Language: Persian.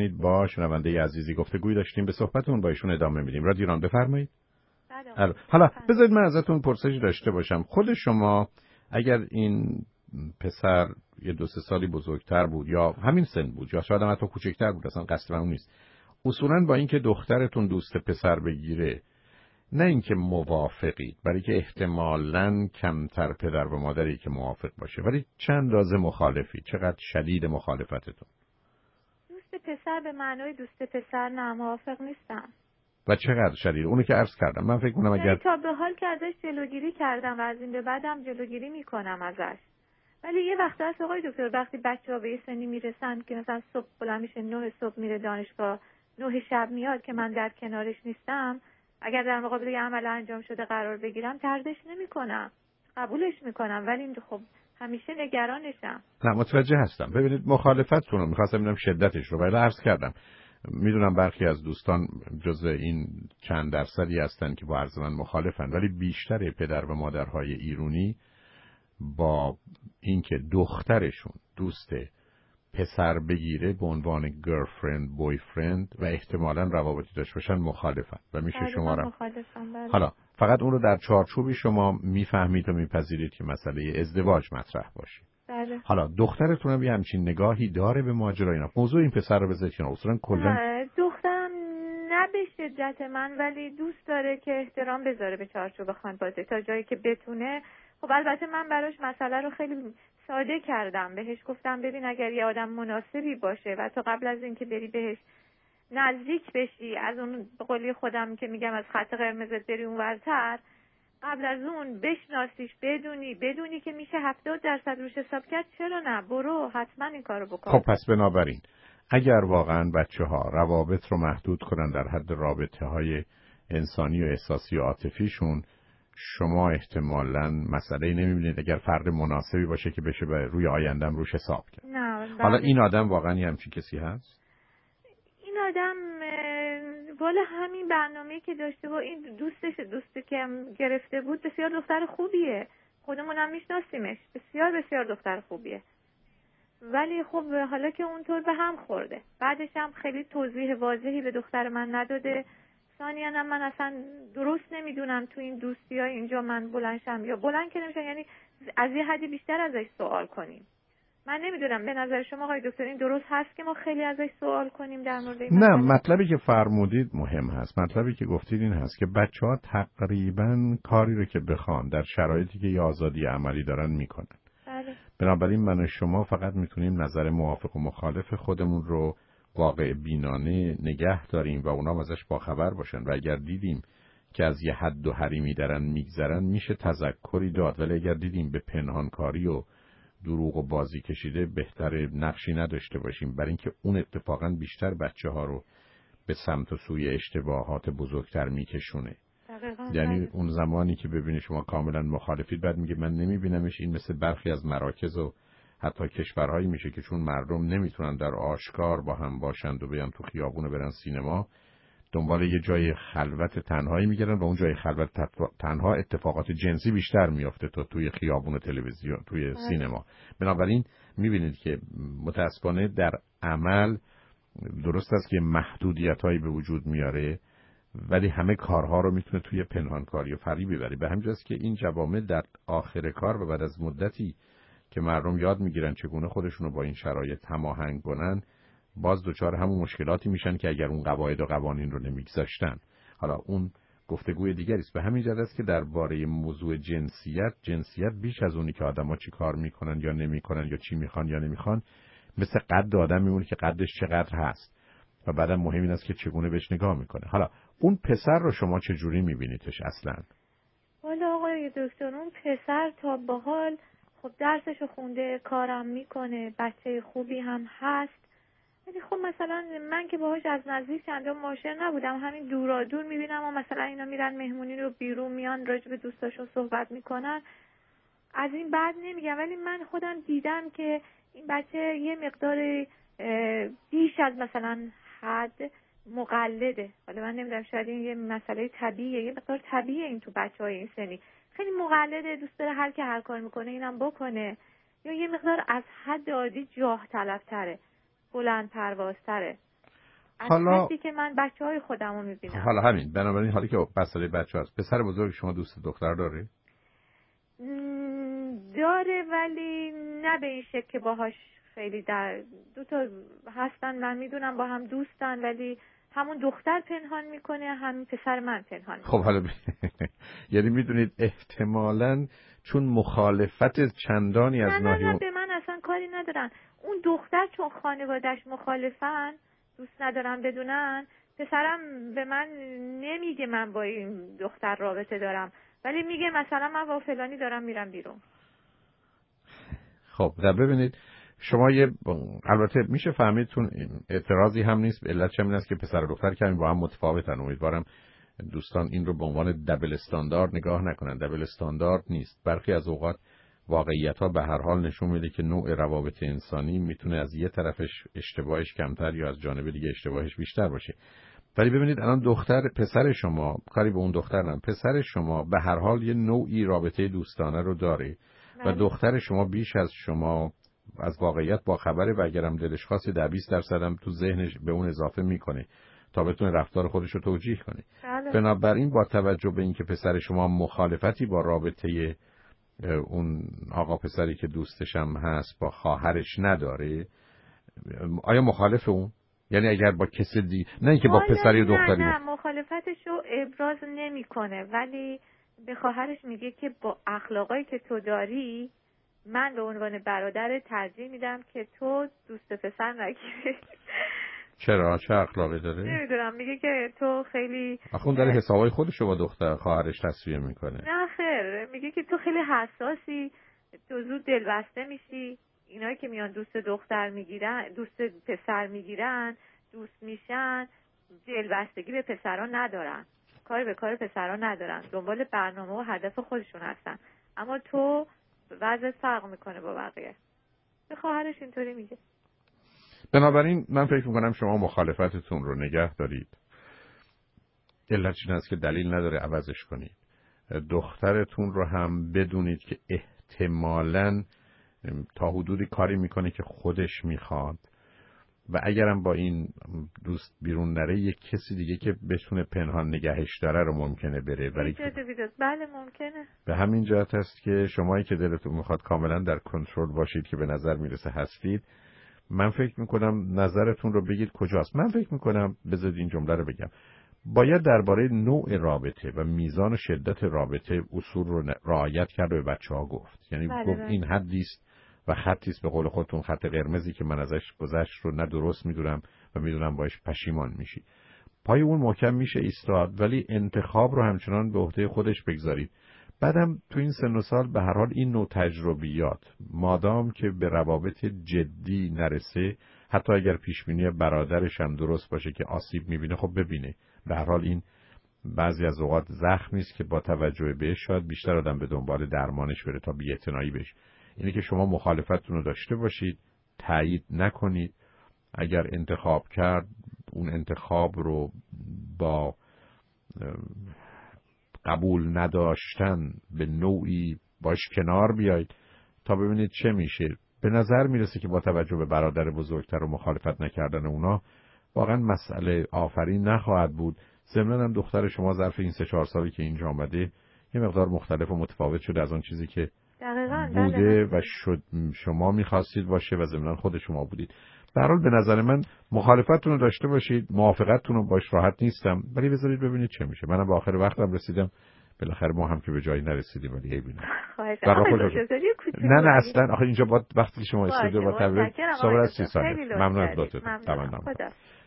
با شنونده عزیزی گفتگوی داشتیم، به صحبتون با ایشون ادامه میدیم. رادیو ایران بفرمایید. حالا بذارید من ازتون پرسش داشته باشم. خود شما اگر این پسر یه 2-3 سالی بزرگتر بود یا همین سن بود یا شاید هم حتی کوچکتر بود، اصلا قصد من اون نیست، اصولاً با اینکه دخترتون دوست پسر بگیره، نه اینکه موافقید، برای که احتمالاً کمتر پدر و مادری که موافق باشه، ولی چند اندازه مخالفی؟ چقدر شدید مخالفتتون؟ دوست پسر به معنای دوست پسر نه، موافق نیستم. و چقدر شدید؟ اونو که عرض کردم من فکر کنم اگر تا به حال که ازش جلوگیری کردم و از این به بعدم جلوگیری میکنم ازش، ولی یه وقت هست آقای دکتر وقتی بچه‌ها به یه سنی میرسن که مثلا صبح بلند میشه 9 صبح میره دانشگاه، 9 شب میاد که من در کنارش نیستم، اگر در مقابل یه عمل انجام شده قرار بگیرم تردش نمیکنم، قبولش میکنم، ولی خب همیشه نگرانشم. نه متوجه هستم. ببینید مخالفتتون رو می‌خواستم ببینم شدتش رو، ولی عرض کردم میدونم برخی از دوستان جزء این چند درصدی هستن که با عرض من مخالفن، ولی بیشتر پدر و مادرهای ایرانی با اینکه دخترشون دوست پسر بگیره به عنوان گرلفرند، بویفرند و احتمالاً روابطی داشته باشن مخالفن و میشه شما را حالا فقط اون رو در چارچوبی شما میفهمید و میپذیرید که مسئله ازدواج مطرح باشه. بله. حالا دخترتون هم یه همچین نگاهی داره به ماجرا؟ اینا موضوع این پسر رو بذارید کنار. اصلا کلا دخترم نه به شدت من، ولی دوست داره که احترام بذاره به چارچوب خانواده تا جایی که بتونه. خب البته من براش مسئله رو خیلی ساده کردم، بهش گفتم ببین اگر یه آدم مناسبی باشه و تا قبل از اینکه بری بهش نزدیک بشی، از اون به قولی خودم که میگم از خط قرمزت بری اونورتر، قبل از اون بشناسیش، بدونی که میشه 70% روش حساب کرد، چرا نه؟ برو حتما این کارو بکن. خب پس بنابراین اگر واقعا بچه‌ها روابط رو محدود کنن در حد رابطه‌های انسانی و احساسی و عاطفیشون، شما احتمالاً مسئله نمی‌بینید اگر فرد مناسبی باشه که بشه روی آیندهم روش حساب کرد. نه. حالا این آدم واقعا همچین کسی هست؟ این آدم والا همین برنامه‌ای که داشته با این دوستی که گرفته بود بسیار دختر خوبیه، خودمونم میشناسیمش، بسیار بسیار دختر خوبیه، ولی خب حالا که اونطور به هم خورده، بعدش هم خیلی توضیح واضحی به دختر من نداده. ثانیاً هم من اصلا درست نمیدونم تو این دوستی‌ها اینجا من بلندشم یا بلند که نمیشم، یعنی از یه حدی بیشتر ازش سوال کنیم. من نمیدونم به نظر شما آقای دکتر این درست هست که ما خیلی ازش سوال کنیم در مورد این نه، مطلبی که فرمودید مهم هست. مطلبی که گفتید این هست که بچه‌ها تقریباً کاری رو که بخوان در شرایطی که آزادی عملی دارن میکنن. بله. بنابراین من و شما فقط میتونیم نظر موافق و مخالف خودمون رو واقع بینانه نگه داریم و اونا ازش باخبر باشن و اگر دیدیم که از یه حد و حریمی دارن میگذرن میشه تذکری داد، ولی اگر دیدیم به پنهانکاری و دروغ و بازی کشیده بهتره نقشی نداشته باشیم، برای اینکه اون اتفاقا بیشتر بچه‌ها رو به سمت و سوی اشتباهات بزرگتر میکشونه. یعنی اون زمانی که ببینی شما کاملا مخالفید بعد میگه من نمیبینمش، این مثل برخی از مراکز و حتی کشورهایی میشه که چون مردم نمیتونن در آشکار با هم باشند و بیان تو خیابون و برن سینما، دنبال یه جای خلوت تنهایی میگردن و اون جای خلوت تنها اتفاقات جنسی بیشتر میافته تا توی خیابون و تلویزیون توی سینما. بنابراین میبینید که متاسفانه در عمل درست است که محدودیت‌هایی به وجود میاره، ولی همه کارها رو میتونه توی پنهانکاری و فریب ببره. به همین جاست که این جوامع در آخر کار و بعد از مدتی که مردم یاد میگیرن چگونه خودشونو با این شرایط هماهنگ کنن، باز دوچار همون مشکلاتی میشن که اگر اون قواعد و قوانین رو نمیگذاشتن. حالا اون گفتگوی دیگری است. به همین جهت است که درباره موضوع جنسیت بیش از اونی که آدما چی کار میکنن یا نمیکنن یا چی میخوان یا نمیخوان، مثل قد آدم میمونه که قدش چقدر هست و بعدم مهم این است که چگونه بهش نگاه میکنه. حالا اون پسر رو شما چه جوری میبینیدش اصلا؟ والا آقای دکتر اون پسر تا به حال خب درسشو خونده، کارم میکنه، بچه خوبی هم هست، ولی خب مثلا من که باهاش از نزدیک چندان معاشر نبودم، همین دورا دور میبینم و مثلا اینا میرن مهمونی رو بیرون میان راجع به دوستاشون صحبت میکنن، از این بعد نمیگم، ولی من خودم دیدم که این بچه یه مقدار بیش از مثلا حد مقلده. حالا من نمیدونم شاید این یه مسئله طبیعیه، یه مقدار طبیعیه این تو بچه‌های این سنی، خیلی مقلده، دوست داره هر که هر کار میکنه اینم بکنه، یا یه مقدار از حد عادی جاه طلب‌تره، بلند پروازتره. حالا کسی که من بچه‌های خودم رو میبینم. حالا همین بنابراین حالی که مسئله بچه هست، پسر بزرگ شما دوست دختر داره؟ داره ولی نه به این شکل که باهاش خیلی در دو تا هستن، من میدونم با هم دوستن، ولی همون دختر پنهان میکنه، همین پسر من پنهان میکنه. خب حالا یعنی میدونید احتمالاً چون مخالفت چندانی از ناحیه نه به من اصلا کاری ندارن. اون دختر چون خانواده‌اش مخالفن، دوست ندارم بدونن. پسرم به من نمیگه من با این دختر رابطه دارم، ولی میگه مثلا من با فلانی دارم میرم بیرون. خب ببینید شما البته میشه فهمیدتون اعتراضی هم نیست، علتش هم این است که پسر و دختر کمی با هم متفاوتن. امیدوارم دوستان این رو به عنوان دبل استاندارد نگاه نکنن. دبل استاندارد نیست. برخی از اوقات واقعیت‌ها به هر حال نشون میده که نوع روابط انسانی میتونه از یه طرفش اشتباهش کمتر یا از جانب دیگه اشتباهش بیشتر باشه. ولی ببینید الان پسر شما، کاری به اون دختر ندارم، پسر شما به هر حال یه نوعی رابطه دوستانه رو داره و دختر شما بیش از شما از واقعیت با خبره و اگرم دلش خواست 10-20% هم تو ذهنش به اون اضافه میکنه تا بتونه رفتار خودش رو توجیه کنه. بنابراین با توجه به اینکه پسر شما مخالفتی با رابطه اون آقا پسری که دوستش هم هست با خواهرش نداره، آیا مخالف اون؟ یعنی اگر با کسی نه اینکه با پسری و دختری نه مخالفتش رو ابراز نمیکنه، ولی به خواهرش میگه که با اخلاقایی که تو داری من به عنوان برادر ترجیح میدم که تو دوست پسر نگیری. چرا؟ چه اخلاقی داره؟ نمیدونم، میگه که تو خیلی اخون داره حسابای خودشو با دختر خواهرش تصفیه میکنه. نه خیر، میگه که تو خیلی حساسی، تو زود دلبسته میشی. اینایی که میان دوست دختر میگیرن، دوست پسر میگیرن، دوست میشن، دلبستگی به پسرا ندارن، کاری به کار پسرا ندارن، دنبال برنامه و هدف خودشون هستن. اما تو وضعت فرق میکنه با بقیه. به خواهرش اینطوری میگه. بنابراین من فکر میکنم شما مخالفتتون رو نگه دارید. علتش این است که دلیل نداره عوضش کنید. دخترتون رو هم بدونید که احتمالاً تا حدودی کاری میکنه که خودش میخواد و اگرم با این دوست بیرون نره یک کسی دیگه که بتونه پنهان نگهش داره رو ممکنه بره. بله ممکنه. به همین جهت است که شمایی که دلتون میخواد کاملا در کنترل باشید که به نظر میرسه هستید، من فکر میکنم نظرتون رو بگید کجاست. من فکر میکنم بذارید این جمله رو بگم، باید درباره نوع رابطه و میزان و شدت رابطه اصول رو رعایت کرد و به بچه‌ها گفت. یعنی گفت این حدی است و خطی است، به قول خودتون خط قرمزی که من ازش گذشت رو نه درست میدونم و میدونم باش پشیمان میشی. پای اون محکم میشه ایستاد، ولی انتخاب رو همچنان به عهده خودش بگذارید. بعدم تو این سن و سال به هر حال این نوع تجربیات مادام که به روابط جدی نرسه، حتی اگر پیشبینی برادرش هم درست باشه که آسیب میبینه، خب ببینه. به هر حال این بعضی از اوقات زخمی است که با توجه بهش شاید بیشتر آدم به دنبال درمانش بره تا بی‌اعتنایی بشه. اینه که شما مخالفتتون رو داشته باشید، تایید نکنید. اگر انتخاب کرد اون انتخاب رو با قبول نداشتن به نوعی باش کنار بیایید تا ببینید چه میشه. به نظر میرسه که با توجه به برادر بزرگتر و مخالفت نکردن اونا واقعا مسئله آفرین نخواهد بود. ضمناً هم دختر شما ظرف این 3-4 سالی که اینجا آمده یه مقدار مختلف و متفاوت شده از آن چیزی که بوده و شما میخواستید باشه و ضمناً خود شما بودید. به هر حال به نظر من مخالفتتون رو داشته باشید، موافقتتون رو باش راحت نیستم، ولی بذارید ببینید چه میشه. منم به آخر وقتم رسیدم، بالاخره ما هم که به جایی نرسیدیم ولی ببینید. نه اصلا آخه اینجا وقتی شما استودیو با تبریک صحبت از 30 ثانیه. ممنون از لطفتون.